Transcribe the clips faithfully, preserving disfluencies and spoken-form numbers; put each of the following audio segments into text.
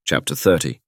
Chapter thirty.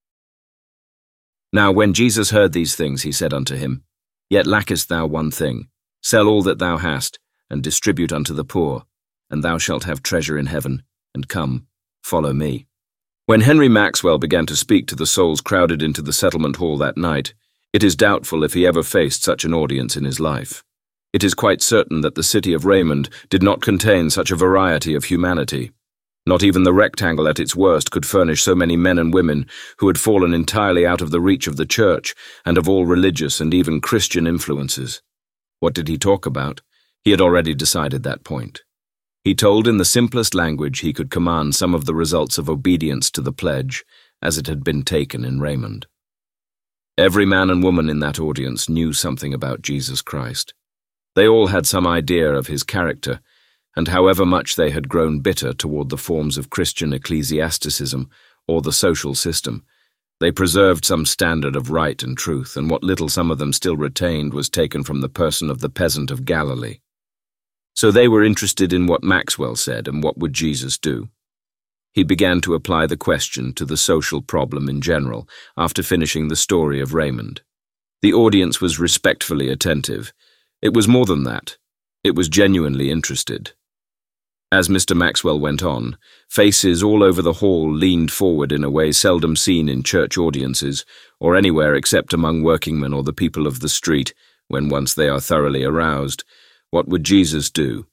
Now when Jesus heard these things, he said unto him, Yet lackest thou one thing. Sell all that thou hast, and distribute unto the poor, and thou shalt have treasure in heaven, and come, follow me. When Henry Maxwell began to speak to the souls crowded into the settlement hall that night, it is doubtful if he ever faced such an audience in his life. It is quite certain that the city of Raymond did not contain such a variety of humanity. Not even the rectangle at its worst could furnish so many men and women who had fallen entirely out of the reach of the church and of all religious and even Christian influences. What did he talk about? He had already decided that point. He told in the simplest language he could command some of the results of obedience to the pledge as it had been taken in Raymond. Every man and woman in that audience knew something about Jesus Christ. They all had some idea of his character, and however much they had grown bitter toward the forms of Christian ecclesiasticism or the social system, they preserved some standard of right and truth, and what little some of them still retained was taken from the person of the peasant of Galilee. So they were interested in what Maxwell said and what would Jesus do. He began to apply the question to the social problem in general after finishing the story of Raymond. The audience was respectfully attentive. It was more than that. It was genuinely interested. As Mister Maxwell went on, faces all over the hall leaned forward in a way seldom seen in church audiences, or anywhere except among workingmen or the people of the street, when once they are thoroughly aroused. What would Jesus do?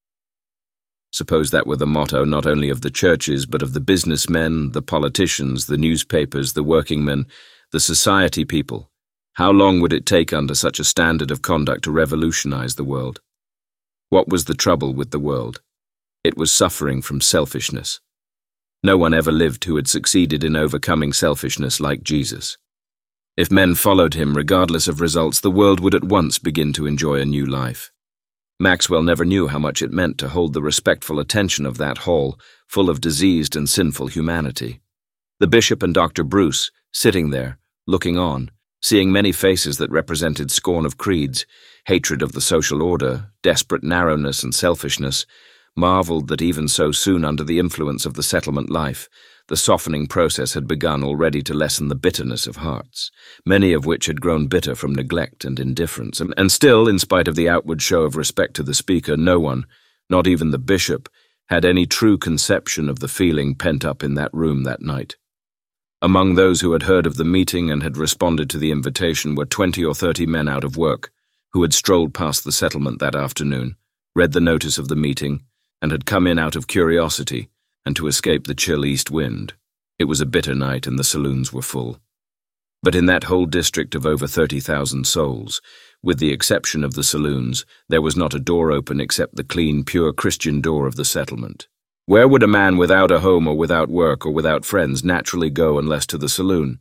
Suppose that were the motto not only of the churches, but of the businessmen, the politicians, the newspapers, the workingmen, the society people. How long would it take under such a standard of conduct to revolutionize the world? What was the trouble with the world? It was suffering from selfishness. No one ever lived who had succeeded in overcoming selfishness like Jesus. If men followed him regardless of results, the world would at once begin to enjoy a new life. Maxwell never knew how much it meant to hold the respectful attention of that hall, full of diseased and sinful humanity. The bishop and Doctor Bruce, sitting there, looking on, seeing many faces that represented scorn of creeds, hatred of the social order, desperate narrowness and selfishness, marveled that even so soon under the influence of the settlement life, the softening process had begun already to lessen the bitterness of hearts, many of which had grown bitter from neglect and indifference, and still, in spite of the outward show of respect to the speaker, no one, not even the bishop, had any true conception of the feeling pent up in that room that night. Among those who had heard of the meeting and had responded to the invitation were twenty or thirty men out of work, who had strolled past the settlement that afternoon, read the notice of the meeting, and had come in out of curiosity and to escape the chill east wind. It was a bitter night and the saloons were full. But in that whole district of over thirty thousand souls, with the exception of the saloons, there was not a door open except the clean, pure Christian door of the settlement. Where would a man without a home or without work or without friends naturally go unless to the saloon?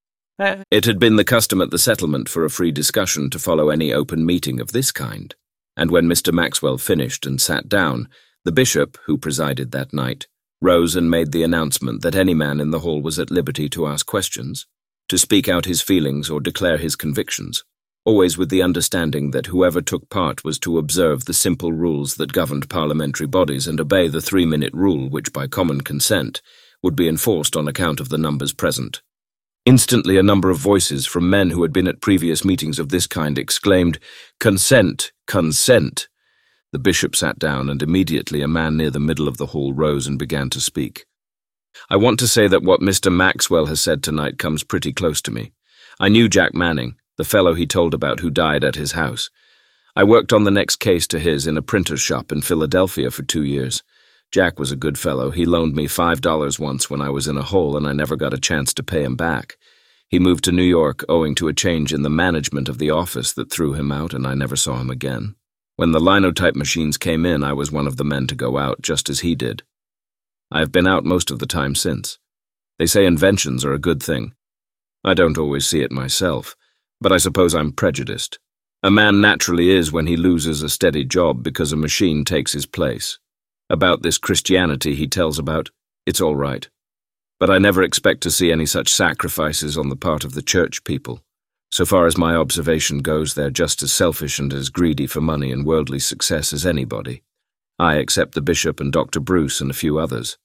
It had been the custom at the settlement for a free discussion to follow any open meeting of this kind, and when Mister Maxwell finished and sat down, the bishop, who presided that night, rose and made the announcement that any man in the hall was at liberty to ask questions, to speak out his feelings or declare his convictions, always with the understanding that whoever took part was to observe the simple rules that governed parliamentary bodies and obey the three-minute rule which, by common consent, would be enforced on account of the numbers present. Instantly a number of voices from men who had been at previous meetings of this kind exclaimed, "Consent! Consent!" The bishop sat down, and immediately a man near the middle of the hall rose and began to speak. I want to say that what Mister Maxwell has said tonight comes pretty close to me. I knew Jack Manning, the fellow he told about who died at his house. I worked on the next case to his in a printer's shop in Philadelphia for two years. Jack was a good fellow. He loaned me five dollars once when I was in a hole and I never got a chance to pay him back. He moved to New York owing to a change in the management of the office that threw him out, and I never saw him again. When the linotype machines came in, I was one of the men to go out, just as he did. I have been out most of the time since. They say inventions are a good thing. I don't always see it myself, but I suppose I'm prejudiced. A man naturally is when he loses a steady job because a machine takes his place. About this Christianity he tells about, it's all right. But I never expect to see any such sacrifices on the part of the church people. So far as my observation goes, they're just as selfish and as greedy for money and worldly success as anybody. I except the bishop and Doctor Bruce and a few others.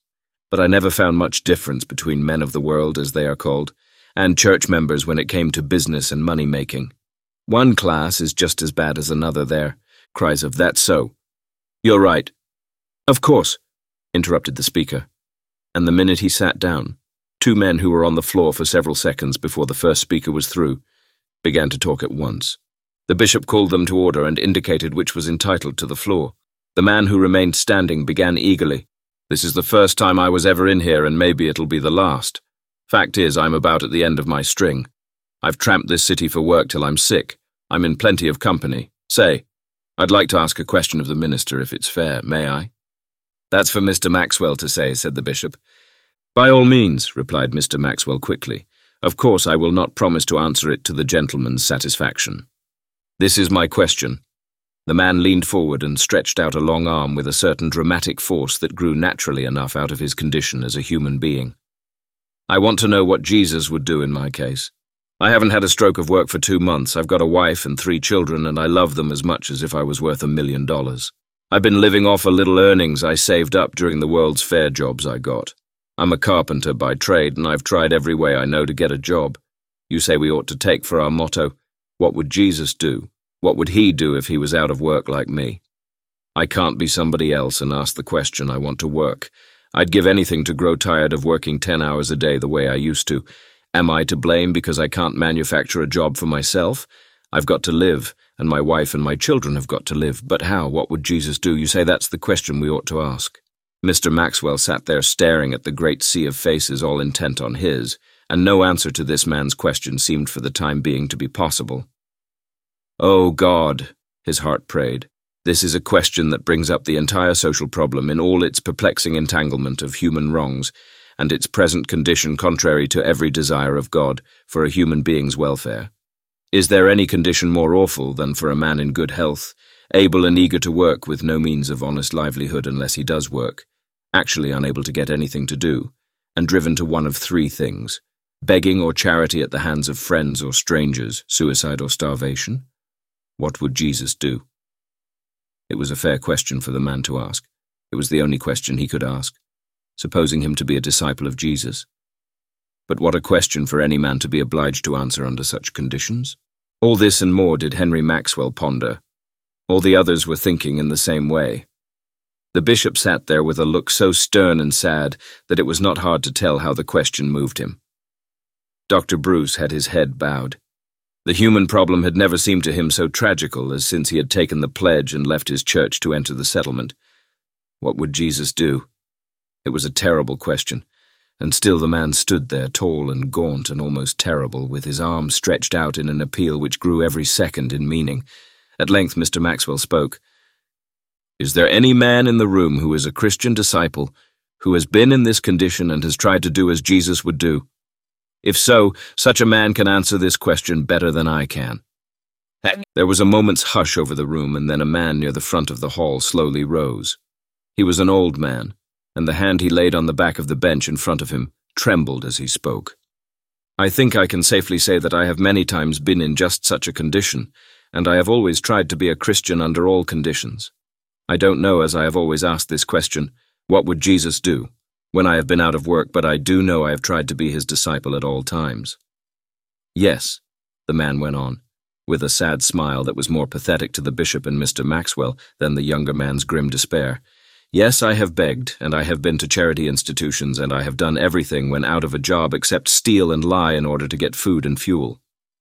but I never found much difference between men of the world, as they are called, and church members when it came to business and money-making. One class is just as bad as another there. Cries of, "That's so." "You're right." "Of course," interrupted the speaker. And the minute he sat down, two men who were on the floor for several seconds before the first speaker was through began to talk at once. The bishop called them to order and indicated which was entitled to the floor. The man who remained standing began eagerly. "This is the first time I was ever in here, and maybe it'll be the last. Fact is, I'm about at the end of my string. I've tramped this city for work till I'm sick. I'm in plenty of company. Say, I'd like to ask a question of the minister if it's fair, may I?" "That's for Mister Maxwell to say," said the bishop. "By all means," replied Mister Maxwell quickly. "Of course I will not promise to answer it to the gentleman's satisfaction. This is my question." The man leaned forward and stretched out a long arm with a certain dramatic force that grew naturally enough out of his condition as a human being. "I want to know what Jesus would do in my case. I haven't had a stroke of work for two months. I've got a wife and three children, and I love them as much as if I was worth a million dollars. I've been living off a little earnings I saved up during the World's Fair jobs I got. I'm a carpenter by trade, and I've tried every way I know to get a job. You say we ought to take for our motto, 'What would Jesus do?' What would he do if he was out of work like me? I can't be somebody else and ask the question I want to work. I'd give anything to grow tired of working ten hours a day the way I used to. Am I to blame because I can't manufacture a job for myself? I've got to live, and my wife and my children have got to live. But how? What would Jesus do? You say that's the question we ought to ask." Mister Maxwell sat there staring at the great sea of faces all intent on his, and no answer to this man's question seemed for the time being to be possible. "Oh God," his heart prayed, "this is a question that brings up the entire social problem in all its perplexing entanglement of human wrongs, and its present condition contrary to every desire of God for a human being's welfare. Is there any condition more awful than for a man in good health, able and eager to work with no means of honest livelihood unless he does work, actually unable to get anything to do, and driven to one of three things, begging or charity at the hands of friends or strangers, suicide or starvation? What would Jesus do?" It was a fair question for the man to ask. It was the only question he could ask, supposing him to be a disciple of Jesus. But what a question for any man to be obliged to answer under such conditions. All this and more did Henry Maxwell ponder. All the others were thinking in the same way. The bishop sat there with a look so stern and sad that it was not hard to tell how the question moved him. Doctor Bruce had his head bowed. The human problem had never seemed to him so tragical as since he had taken the pledge and left his church to enter the settlement. What would Jesus do? It was a terrible question, and still the man stood there, tall and gaunt and almost terrible, with his arms stretched out in an appeal which grew every second in meaning. At length Mister Maxwell spoke. "Is there any man in the room who is a Christian disciple, who has been in this condition and has tried to do as Jesus would do? If so, such a man can answer this question better than I can." There was a moment's hush over the room, and then a man near the front of the hall slowly rose. He was an old man, and the hand he laid on the back of the bench in front of him trembled as he spoke. "I think I can safely say that I have many times been in just such a condition, and I have always tried to be a Christian under all conditions. I don't know, as I have always asked this question, what would Jesus do when I have been out of work, but I do know I have tried to be his disciple at all times." "Yes," the man went on, with a sad smile that was more pathetic to the bishop and Mister Maxwell than the younger man's grim despair. "Yes, I have begged, and I have been to charity institutions, and I have done everything when out of a job except steal and lie in order to get food and fuel.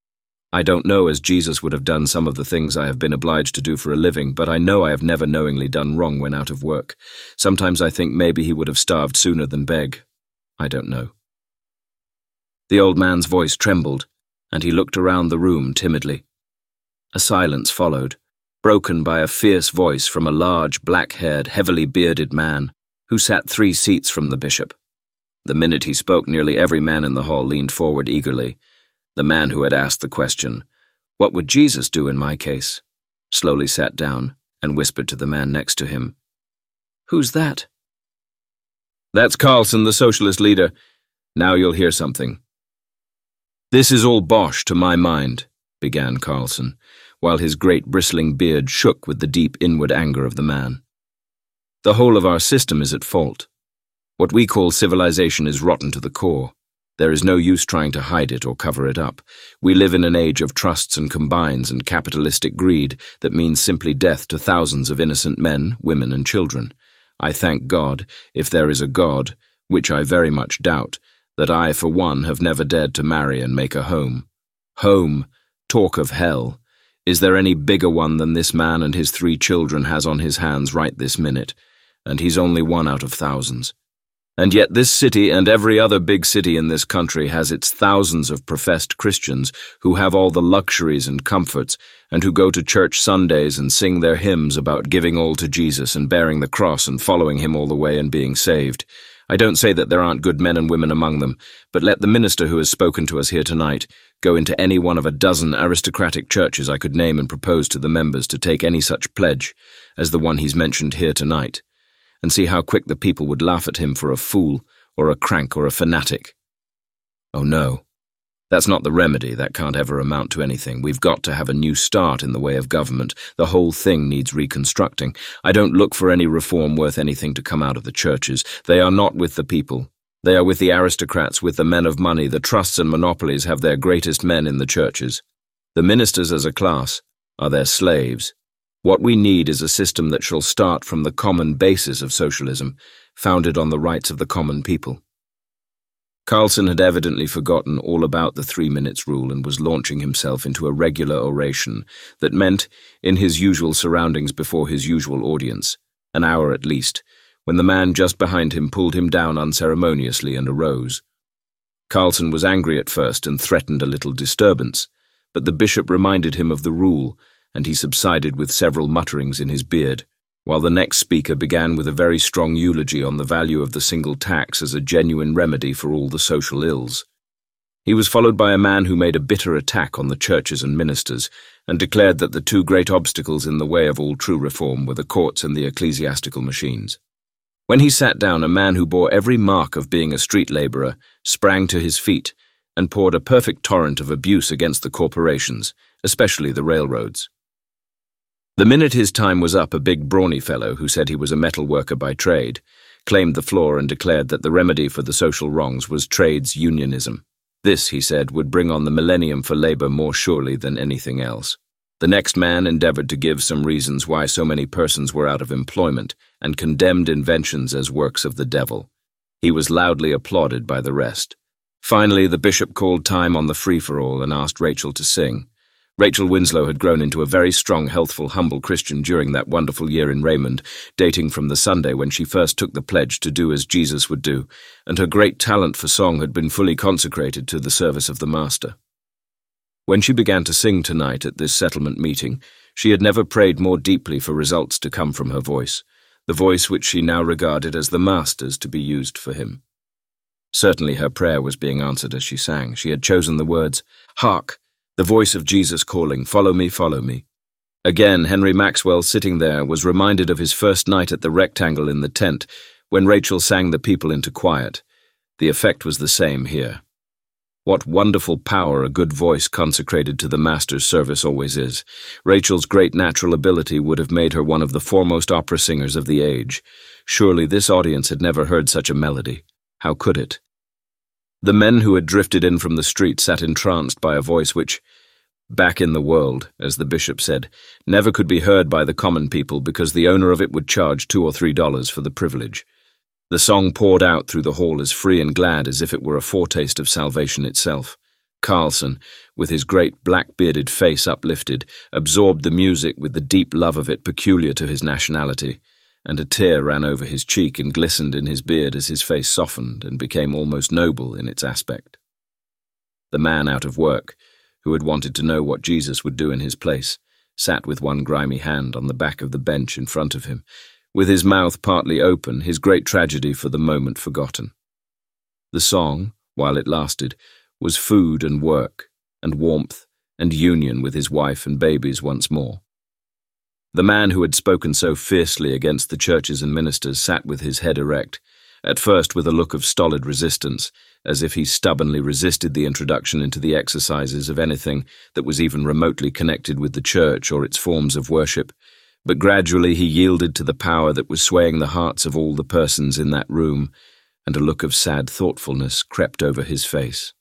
I don't know as Jesus would have done some of the things I have been obliged to do for a living, but I know I have never knowingly done wrong when out of work. Sometimes I think maybe he would have starved sooner than beg. I don't know." The old man's voice trembled, and he looked around the room timidly. A silence followed, broken by a fierce voice from a large, black-haired, heavily bearded man who sat three seats from the bishop. The minute he spoke, nearly every man in the hall leaned forward eagerly. The man who had asked the question, "What would Jesus do in my case?" slowly sat down and whispered to the man next to him, "Who's that?" "That's Carlson, the socialist leader. Now you'll hear something." "This is all bosh to my mind," began Carlson, while his great bristling beard shook with the deep inward anger of the man. "The whole of our system is at fault. What we call civilization is rotten to the core. There is no use trying to hide it or cover it up. We live in an age of trusts and combines and capitalistic greed that means simply death to thousands of innocent men, women, and children. I thank God, if there is a God, which I very much doubt, that I, for one, have never dared to marry and make a home. Home, talk of hell. Is there any bigger one than this man and his three children has on his hands right this minute? And he's only one out of thousands. And yet this city and every other big city in this country has its thousands of professed Christians who have all the luxuries and comforts and who go to church Sundays and sing their hymns about giving all to Jesus and bearing the cross and following him all the way and being saved. I don't say that there aren't good men and women among them, but let the minister who has spoken to us here tonight go into any one of a dozen aristocratic churches I could name and propose to the members to take any such pledge as the one he's mentioned here tonight, and see how quick the people would laugh at him for a fool or a crank or a fanatic. Oh no, that's not the remedy. That can't ever amount to anything. We've got to have a new start in the way of government. The whole thing needs reconstructing. I don't look for any reform worth anything to come out of the churches. They are not with the people. They are with the aristocrats, with the men of money. The trusts and monopolies have their greatest men in the churches. The ministers as a class are their slaves. What we need is a system that shall start from the common basis of socialism, founded on the rights of the common people. Carlson had evidently forgotten all about the three minutes rule and was launching himself into a regular oration that meant, in his usual surroundings before his usual audience, an hour at least, when the man just behind him pulled him down unceremoniously and arose. Carlson was angry at first and threatened a little disturbance, but the bishop reminded him of the rule, and he subsided with several mutterings in his beard, while the next speaker began with a very strong eulogy on the value of the single tax as a genuine remedy for all the social ills. He was followed by a man who made a bitter attack on the churches and ministers, and declared that the two great obstacles in the way of all true reform were the courts and the ecclesiastical machines. When he sat down, a man who bore every mark of being a street labourer sprang to his feet and poured a perfect torrent of abuse against the corporations, especially the railroads. The minute his time was up, a big brawny fellow who said he was a metal worker by trade claimed the floor and declared that the remedy for the social wrongs was trades unionism. This, he said, would bring on the millennium for labor more surely than anything else. The next man endeavored to give some reasons why so many persons were out of employment and condemned inventions as works of the devil. He was loudly applauded by the rest. Finally, the bishop called time on the free-for-all and asked Rachel to sing. Rachel Winslow had grown into a very strong, healthful, humble Christian during that wonderful year in Raymond, dating from the Sunday when she first took the pledge to do as Jesus would do, and her great talent for song had been fully consecrated to the service of the Master. When she began to sing tonight at this settlement meeting, she had never prayed more deeply for results to come from her voice, the voice which she now regarded as the Master's to be used for him. Certainly her prayer was being answered as she sang. She had chosen the words, "Hark! The voice of Jesus calling, follow me, follow me." Again, Henry Maxwell, sitting there, was reminded of his first night at the Rectangle in the tent, when Rachel sang the people into quiet. The effect was the same here. What wonderful power a good voice consecrated to the Master's service always is. Rachel's great natural ability would have made her one of the foremost opera singers of the age. Surely this audience had never heard such a melody. How could it? The men who had drifted in from the street sat entranced by a voice which, back in the world, as the bishop said, never could be heard by the common people because the owner of it would charge two or three dollars for the privilege. The song poured out through the hall as free and glad as if it were a foretaste of salvation itself. Carlson, with his great black-bearded face uplifted, absorbed the music with the deep love of it peculiar to his nationality, and a tear ran over his cheek and glistened in his beard as his face softened and became almost noble in its aspect. The man out of work, who had wanted to know what Jesus would do in his place, sat with one grimy hand on the back of the bench in front of him, with his mouth partly open, his great tragedy for the moment forgotten. The song, while it lasted, was food and work, and warmth, and union with his wife and babies once more. The man who had spoken so fiercely against the churches and ministers sat with his head erect, at first with a look of stolid resistance, as if he stubbornly resisted the introduction into the exercises of anything that was even remotely connected with the church or its forms of worship, but gradually he yielded to the power that was swaying the hearts of all the persons in that room, and a look of sad thoughtfulness crept over his face.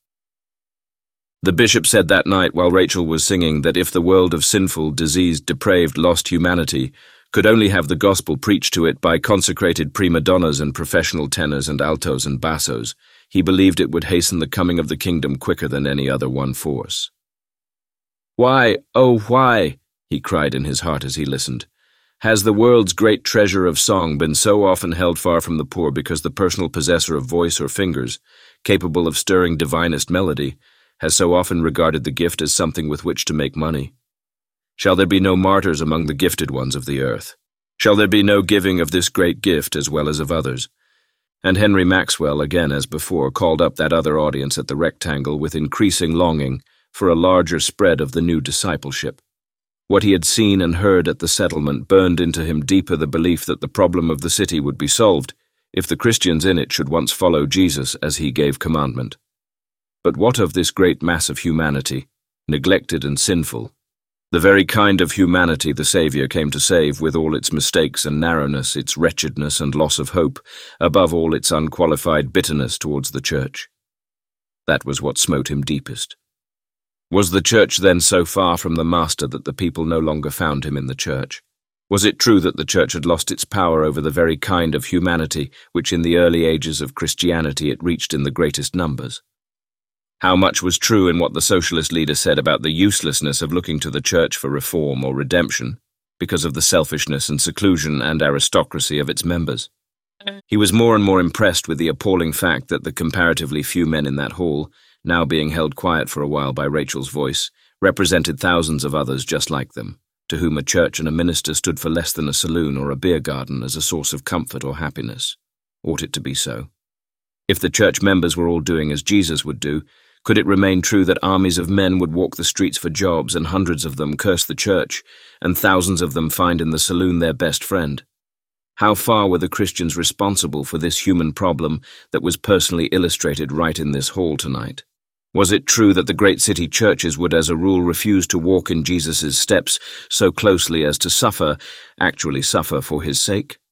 The bishop said that night while Rachel was singing that if the world of sinful, diseased, depraved, lost humanity could only have the gospel preached to it by consecrated prima donnas and professional tenors and altos and bassos, he believed it would hasten the coming of the kingdom quicker than any other one force. "Why, oh why," he cried in his heart as he listened, "has the world's great treasure of song been so often held far from the poor because the personal possessor of voice or fingers, capable of stirring divinest melody, has so often regarded the gift as something with which to make money? Shall there be no martyrs among the gifted ones of the earth? Shall there be no giving of this great gift as well as of others?" And Henry Maxwell, again as before, called up that other audience at the rectangle with increasing longing for a larger spread of the new discipleship. What he had seen and heard at the settlement burned into him deeper the belief that the problem of the city would be solved if the Christians in it should once follow Jesus as he gave commandment. But what of this great mass of humanity, neglected and sinful, the very kind of humanity the Saviour came to save, with all its mistakes and narrowness, its wretchedness and loss of hope, above all its unqualified bitterness towards the church? That was what smote him deepest. Was the church then so far from the Master that the people no longer found him in the church? Was it true that the church had lost its power over the very kind of humanity which in the early ages of Christianity it reached in the greatest numbers? How much was true in what the socialist leader said about the uselessness of looking to the church for reform or redemption, because of the selfishness and seclusion and aristocracy of its members? He was more and more impressed with the appalling fact that the comparatively few men in that hall, now being held quiet for a while by Rachel's voice, represented thousands of others just like them, to whom a church and a minister stood for less than a saloon or a beer garden as a source of comfort or happiness. Ought it to be so? If the church members were all doing as Jesus would do, could it remain true that armies of men would walk the streets for jobs and hundreds of them curse the church, and thousands of them find in the saloon their best friend? How far were the Christians responsible for this human problem that was personally illustrated right in this hall tonight? Was it true that the great city churches would as a rule refuse to walk in Jesus' steps so closely as to suffer, actually suffer for his sake?